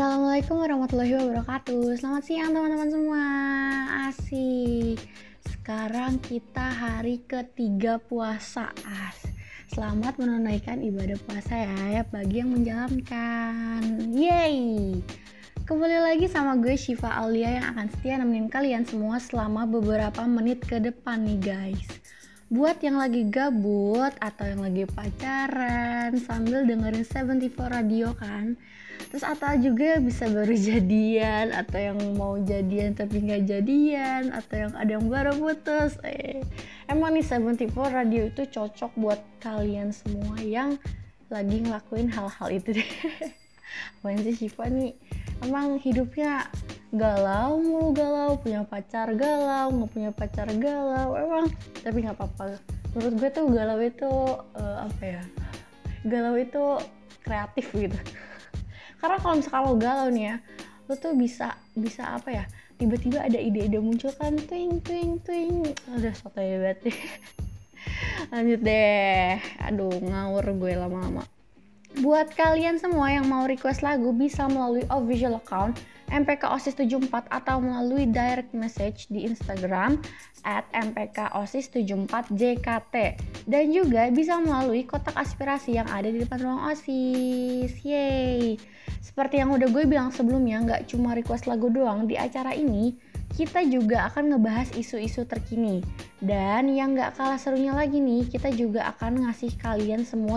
Assalamualaikum warahmatullahi wabarakatuh. Selamat siang teman-teman semua. Asik. Sekarang kita hari ketiga puasa. Selamat menunaikan ibadah puasa ya bagi yang menjalankan. Yeay. Kembali lagi sama gue Syifa Aulia yang akan setia nemenin kalian semua selama beberapa menit ke depan nih guys. Buat yang lagi gabut atau yang lagi pacaran sambil dengerin 74 Radio kan, terus atau juga bisa baru jadian, atau yang mau jadian tapi nggak jadian, atau yang ada yang baru putus. Emang nih 74 Radio itu cocok buat kalian semua yang lagi ngelakuin hal-hal itu deh. Apaan sih Syifa nih, emang hidupnya galau mulu, galau, punya pacar galau, nggak punya pacar galau, emang. Tapi nggak apa-apa, menurut gue tuh galau itu galau itu kreatif gitu. Karena kalau misalkan lo galau nih ya, lo tuh bisa apa ya, tiba-tiba ada ide-ide muncul kan, twing. Udah sotoy banget deh. Lanjut deh, aduh ngawur gue lama-lama. Buat kalian semua yang mau request lagu bisa melalui official account mpkosis74 atau melalui direct message di Instagram @mpkosis74jkt, dan juga bisa melalui kotak aspirasi yang ada di depan ruang OSIS. Yeay. Seperti yang udah gue bilang sebelumnya, gak cuma request lagu doang. Di acara ini kita juga akan ngebahas isu-isu terkini, dan yang gak kalah serunya lagi nih, kita juga akan ngasih kalian semua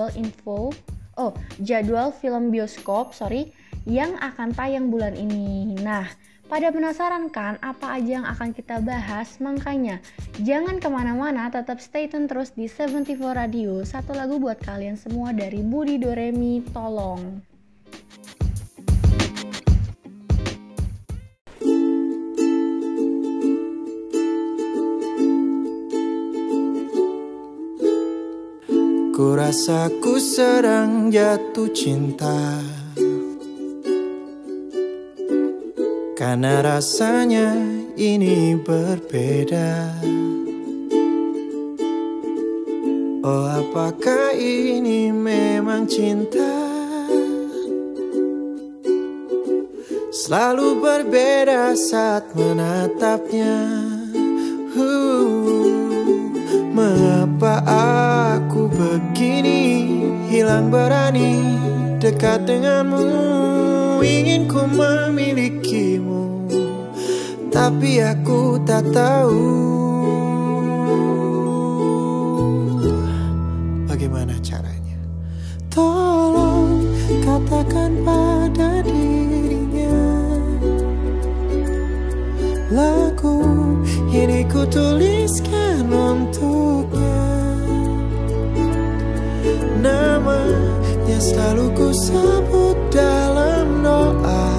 jadwal film bioskop yang akan tayang bulan ini. Nah, pada penasaran kan apa aja yang akan kita bahas? Makanya jangan kemana-mana, tetap stay tune terus di 74 Radio. Satu lagu buat kalian semua dari Budi Doremi, tolong. Ku rasa ku sedang jatuh cinta, karena rasanya ini berbeda. Oh, apakah ini memang cinta? Selalu berbeda saat menatapnya. Mengapa aku begini, hilang berani dekat denganmu? Ingin ku memilikimu, tapi aku tak tahu bagaimana caranya. Tolong katakan pada dirinya, lagu ini ku tuliskan untuknya. Namanya selalu ku sebut dalam doa,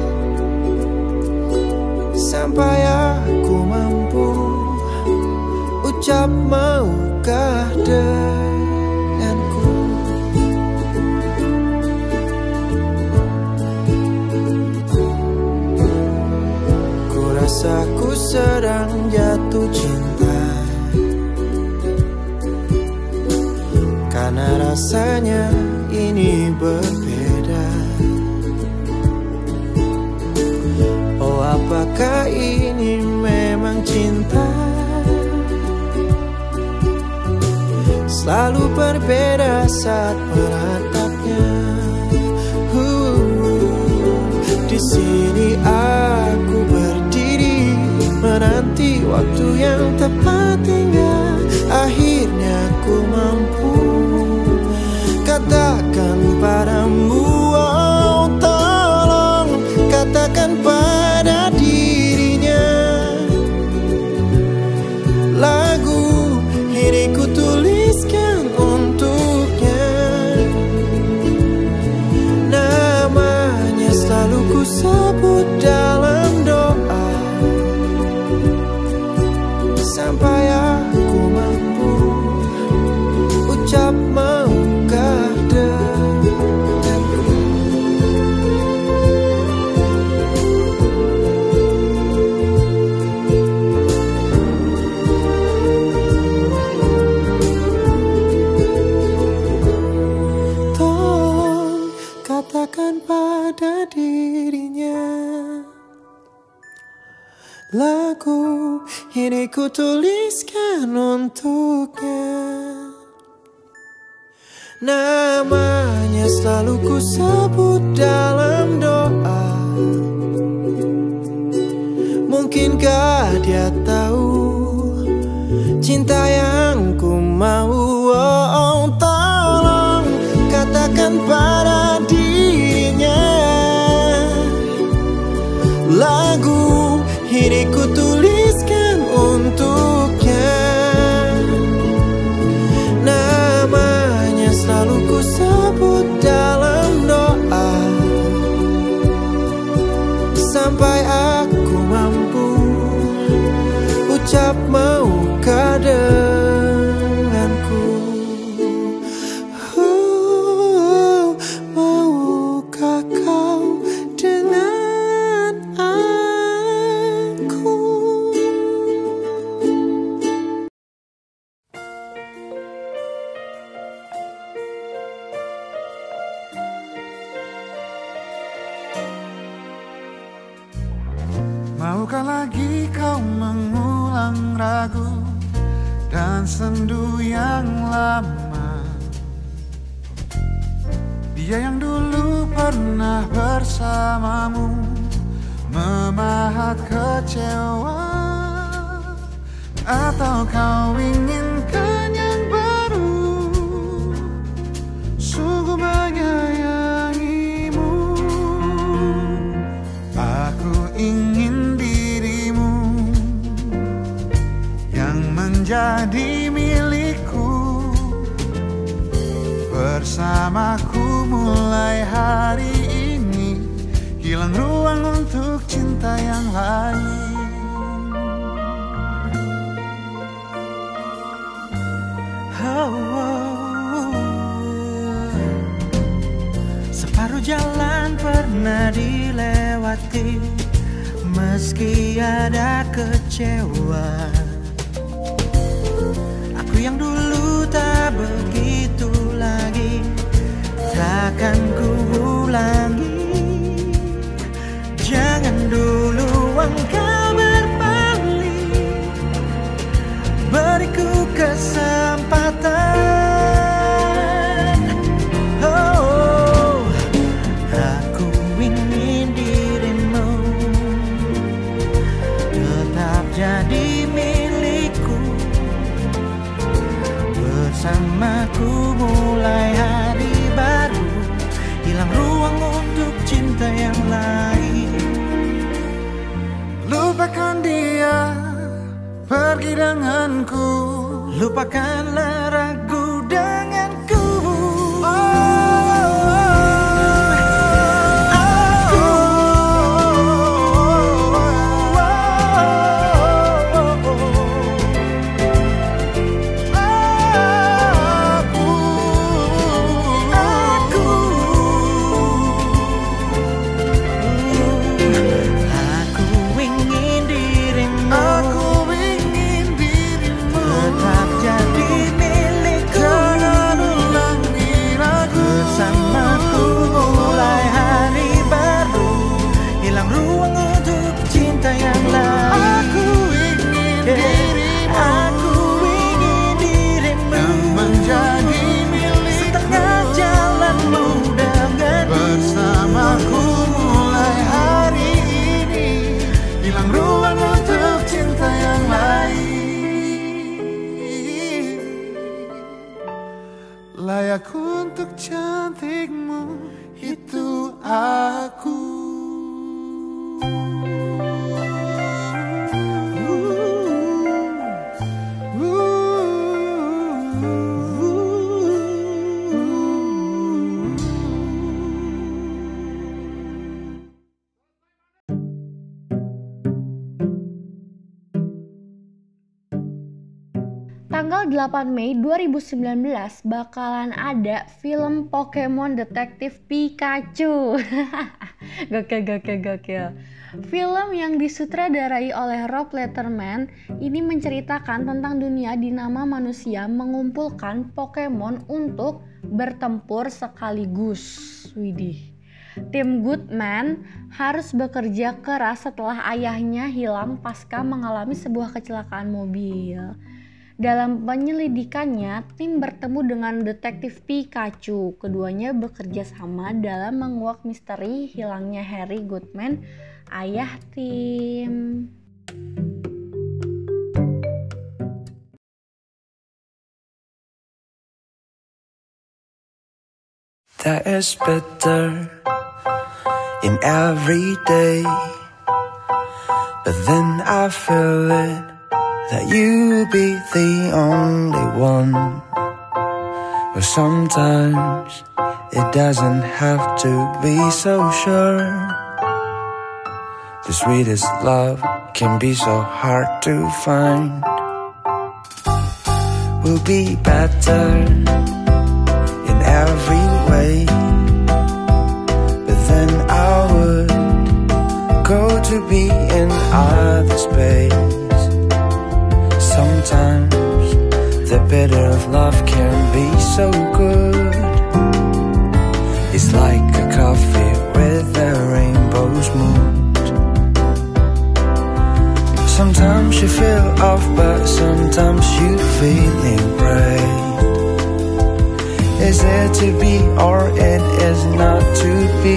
sampai aku mampu ucap maukah denganku. Ku rasa ku sedang jatuh cinta, karena rasanya ini berbeda. Oh, apakah ini memang cinta? Selalu berbeda saat menatapnya. Di sini aku berdiri menanti waktu yang tepat, hingga akhirnya ku mampu katakan padamu. Oh, tolong katakan pada dirinya, lagu ini ku tuliskan untuknya. Namanya selalu ku sebut dalam doa, sampai aku lagu ini ku tuliskan untuknya. Namanya selalu ku sebut dalam doa. Mungkinkah dia tahu cinta yang ku mau? Oh, tolong katakan pada dirinya, lagu ini ku tuliskan untuknya. Namanya selalu ku sebut dalam doa, sampai aku mampu ucap maukah denganku. Maukah kau dengan aku? Maukah lagi kau mengulang ragu dan sendu yang lama? Dia yang dulu pernah bersamamu memahat kecewa. Atau kau inginkan yang baru, sungguh menyayangimu. Aku ingin dirimu yang menjadi milikku, bersamaku mulai hari ini. Hilang ruang untuk cinta yang lain. Separuh jalan pernah dilewati, meski ada kecewa. Aku yang dulu tak begitu lagi, takkan ku ulangi. Jangan dulu engkau berbalik, beriku kesempatan. Oh, aku ingin dirimu tetap jadi milikku, bersamaku mulai hari baru. Hilang ruang untuk cinta yang lain. Lupakan dia, pergi denganku. Lupakanlah ragu denganku. Layak untuk cantikmu, itu aku. Tanggal 8 Mei 2019 bakalan ada film Pokemon Detektif Pikachu. Gokil. Film yang disutradarai oleh Rob Letterman ini menceritakan tentang dunia di mana manusia mengumpulkan Pokemon untuk bertempur sekaligus. Widih. Tim Goodman harus bekerja keras setelah ayahnya hilang pasca mengalami sebuah kecelakaan mobil. Dalam penyelidikannya, tim bertemu dengan detektif Pikachu. Keduanya bekerja sama dalam menguak misteri hilangnya Harry Goodman, ayah Tim. There is better in every day, but then I feel it that you'll be the only one. But sometimes it doesn't have to be so sure. The sweetest love can be so hard to find. We'll be better in every way, but then I would go to be in other space. Sometimes the bitter of love can be so good. It's like a coffee with a rainbow's mood. Sometimes you feel off, but sometimes you feeling right. Is it to be or it is not to be?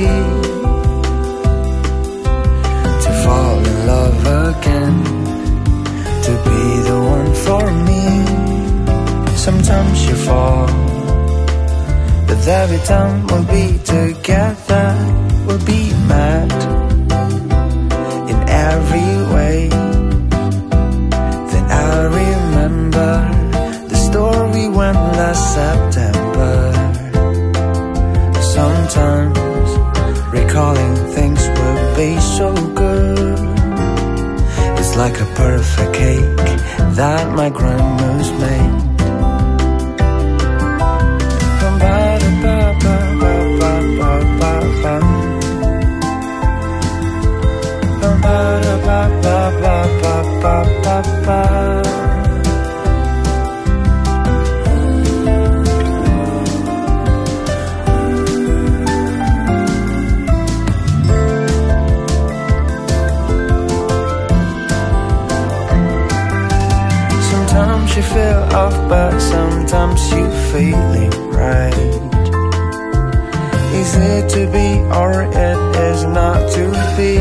To fall in love again, to be the one for me. Sometimes you fall, but every time we'll be together, we'll be mad in every way. Then I remember the story when last September. Sometimes recalling things will be so good. It's like a perfect cake that my grandma's made. Sometimes you feel off, but sometimes you feeling right. Is it to be or it is not to be?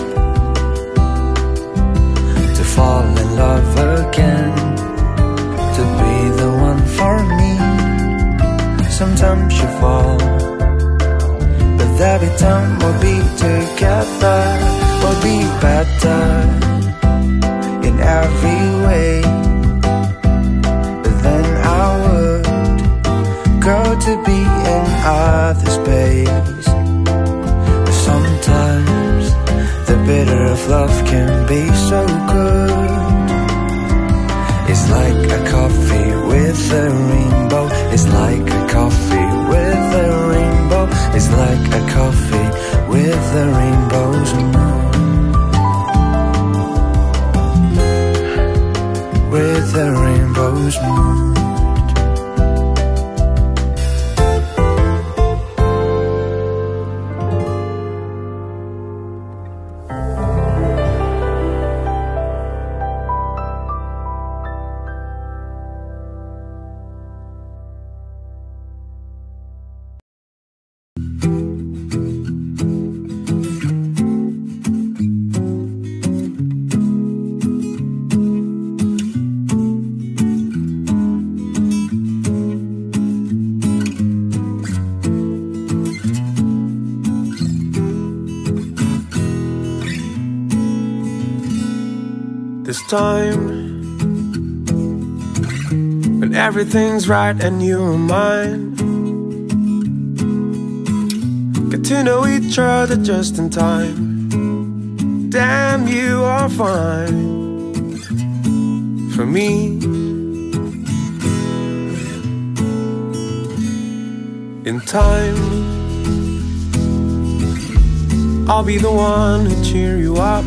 To fall in love again, to be the one for me. Sometimes you fall, but every time we'll be together, we'll be better in every way. Go to be in other space. But sometimes the bitter of love can be so good. It's like a coffee with a rainbow. It's like a coffee with a rainbow. It's like a coffee with the rainbow's moon. With the rainbow's moon. This time, when everything's right and you're mine, get to know each other just in time. Damn, you are fine for me. In time, I'll be the one who cheer you up.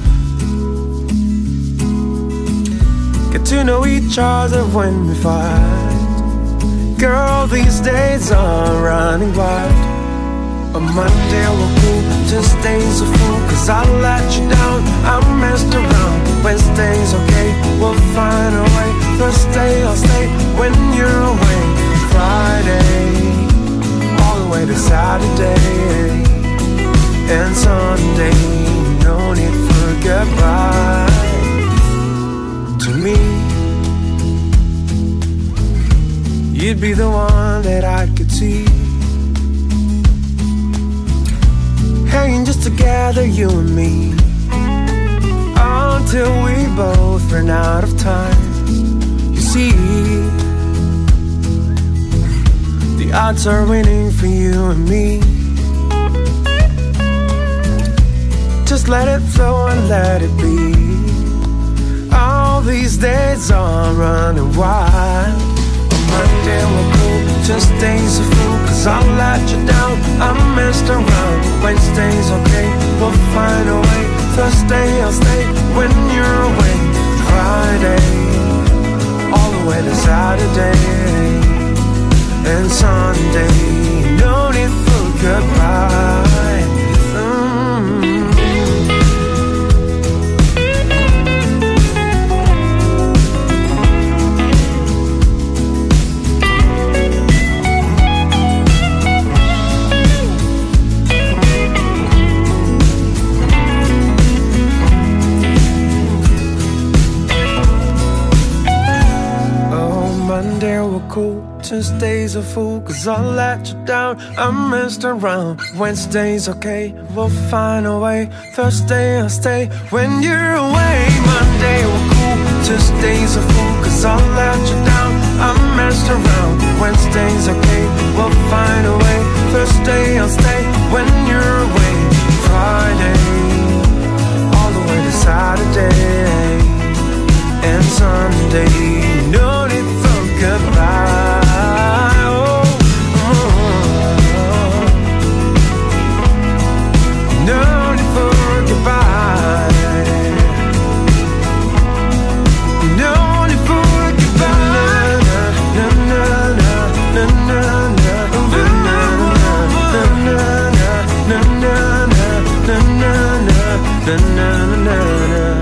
Get to know each other when we fight. Girl, these days are running wild. A Monday will cool, Tuesday's a fool, cause I let you down, I messed around. Wednesday's okay, we'll find a way. Thursday I'll stay when you're away. Friday, all the way to Saturday. And Sunday, no need for goodbye. To me, you'd be the one that I could see, hanging just together, you and me, until we both run out of time. You see, the odds are winning for you and me. Just let it flow and let it be. All these days are running wild. Monday will cool, Tuesday's a fool, cause I let you down, I messed around. Wednesday's okay, we'll find a way. Thursday I'll stay when you're away. Friday, all the way to Saturday. And Sunday, no need for goodbye. Monday we're cool, Tuesday's a fool, cause I let you down, I messed around. Wednesday's okay, we'll find a way. Thursday I'll stay when you're away. Monday we're cool, Tuesday's a fool, cause I let you down, I messed around. Wednesday's okay, we'll find a way. Thursday I'll stay when you're away. Friday, all the way to Saturday. And Sunday, no need for goodbye. Oh, no need for goodbye. No need for goodbye. Na na na na na na na na na na na na.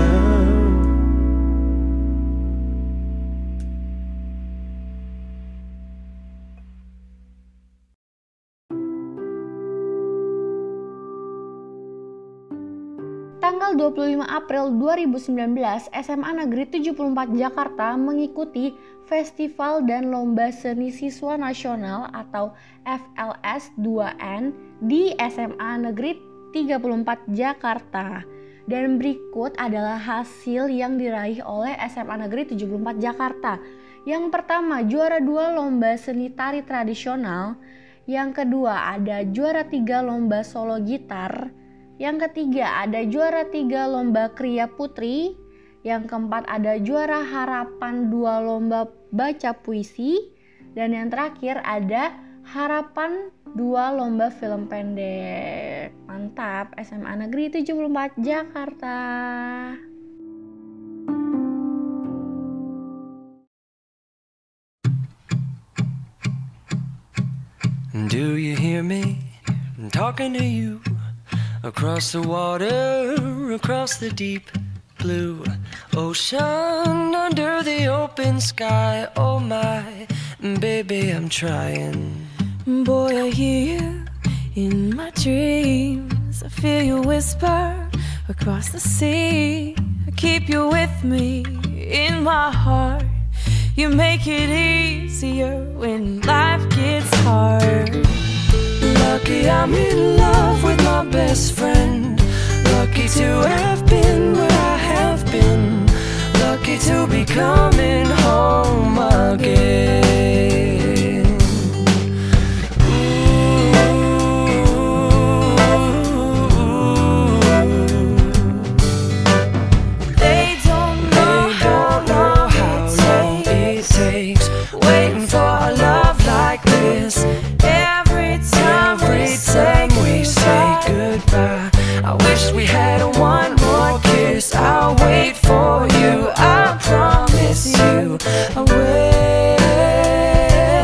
Tanggal 25 April 2019, SMA Negeri 74 Jakarta mengikuti Festival dan Lomba Seni Siswa Nasional atau FLS 2N di SMA Negeri 34 Jakarta. Dan berikut adalah hasil yang diraih oleh SMA Negeri 74 Jakarta. Yang pertama, juara 2 Lomba Seni Tari Tradisional. Yang kedua, ada juara 3 Lomba Solo Gitar. Yang ketiga, ada juara 3 Lomba Kriya Putri. Yang keempat, ada juara Harapan 2 Lomba Baca Puisi. Dan yang terakhir, ada Harapan 2 Lomba Film Pendek. Mantap, SMA Negeri 74 Jakarta. Do you hear me? I'm talking to you. Across the water, across the deep blue ocean, under the open sky. Oh my, baby, I'm trying. Boy, I hear you in my dreams. I feel you whisper across the sea. I keep you with me in my heart. You make it easier when life gets hard. Lucky I'm in love with my best friend. Lucky to have been where I have been. Lucky to be coming home again. They don't know how long it takes waiting for a love like this. Every time we say goodbye, I wish we had one more kiss. I'll wait for you, I promise you. I'll wait.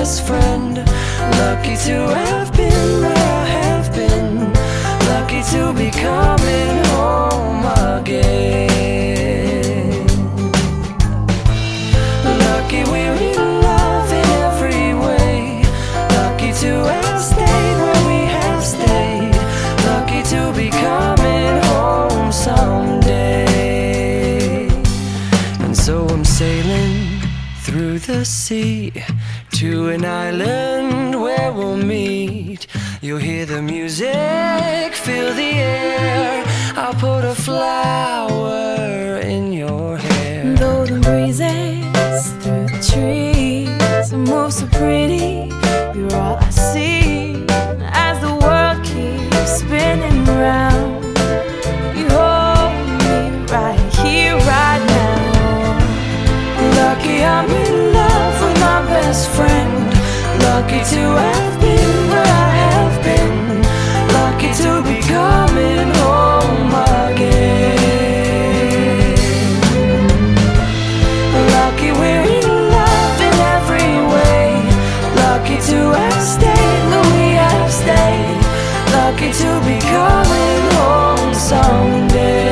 best friend. Lucky to have been where I have been. Lucky to be coming home again. Lucky we're in love in every way. Lucky to have stayed where we have stayed. Lucky to be coming home someday. And so I'm sailing through the sea to an island where we'll meet. You'll hear the music, feel the air. I'll put a flower in your hair. Though the breezes through the trees move so pretty, you're all I see as the world keeps spinning round. You hold me right here, right now. Lucky I'm in love with my best friend. Lucky to have been where I have been. Lucky to be coming home again. Lucky we're in love in every way. Lucky to have stayed where we have stayed. Lucky to be coming home someday.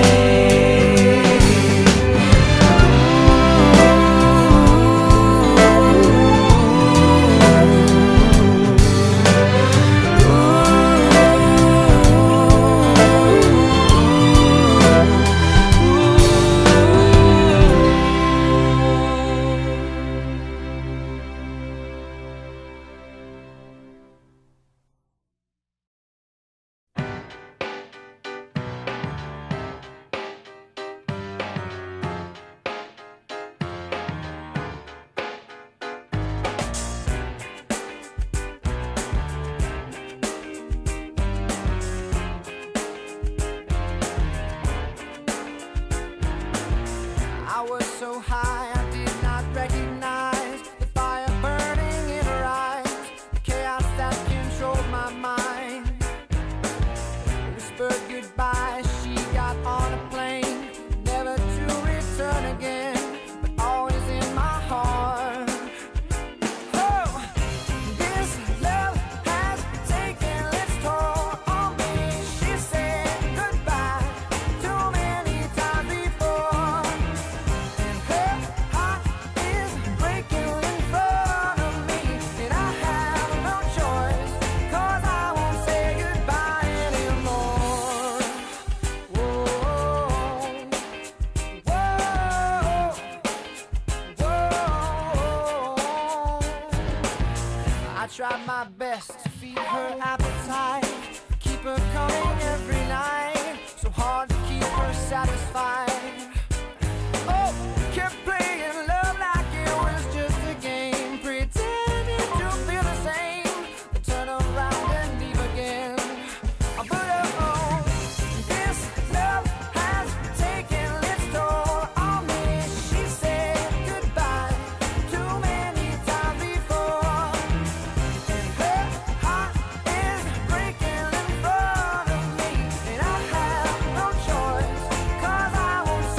I was so high I did not recognize the fire burning in her eyes, the chaos that controlled my mind. Whispered goodbye, she got on a plane, never to return again, but always in my heart. Oh, this love has taken its toll on me. She said goodbye too many times before. Her heart is breaking in front of me, and I have no choice, 'cause I won't say goodbye anymore. Whoa, whoa, whoa. I tried my best to feed her appetite, keep her coming every night, so hard to keep her satisfied. Oh, kept playing love like it was just a game, pretending to feel the same, but turn around and leave again. But oh, this love has taken its toll on me. She said goodbye too many times before, and her heart is breaking in front of me, and I have no choice, 'cause I won't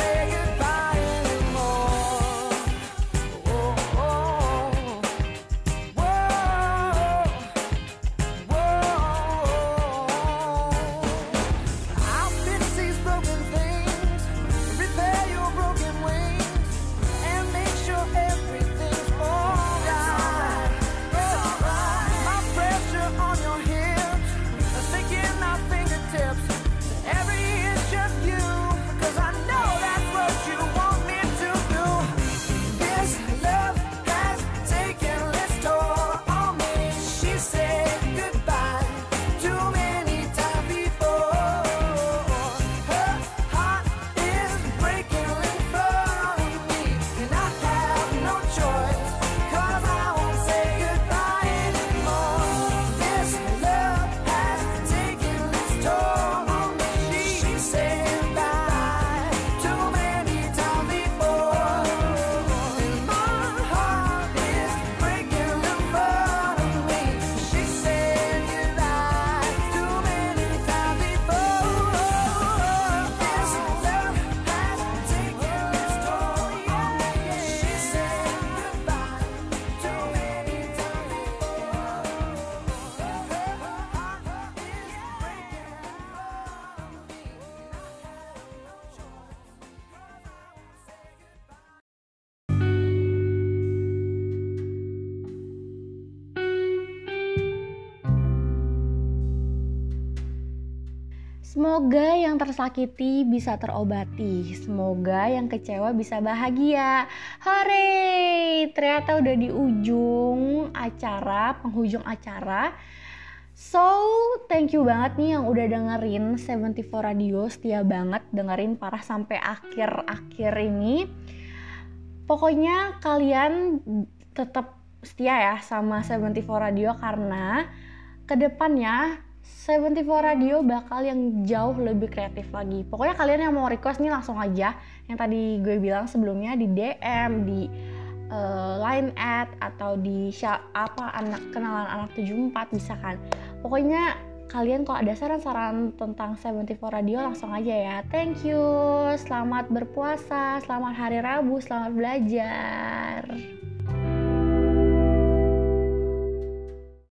Semoga yang tersakiti bisa terobati. Semoga yang kecewa bisa bahagia. Hore! Ternyata udah di ujung acara, penghujung acara. So, thank you banget nih yang udah dengerin 74 Radio. Setia banget dengerin parah sampai akhir ini. Pokoknya kalian tetap setia ya sama 74 Radio, karena kedepannya 74 Radio bakal yang jauh lebih kreatif lagi. Pokoknya kalian yang mau request nih langsung aja, yang tadi gue bilang sebelumnya, di DM, di line atau di kenalan anak 74 bisa kan. Pokoknya kalian kalau ada saran-saran tentang 74 Radio langsung aja ya. Thank you. Selamat berpuasa, selamat hari Rabu, selamat belajar.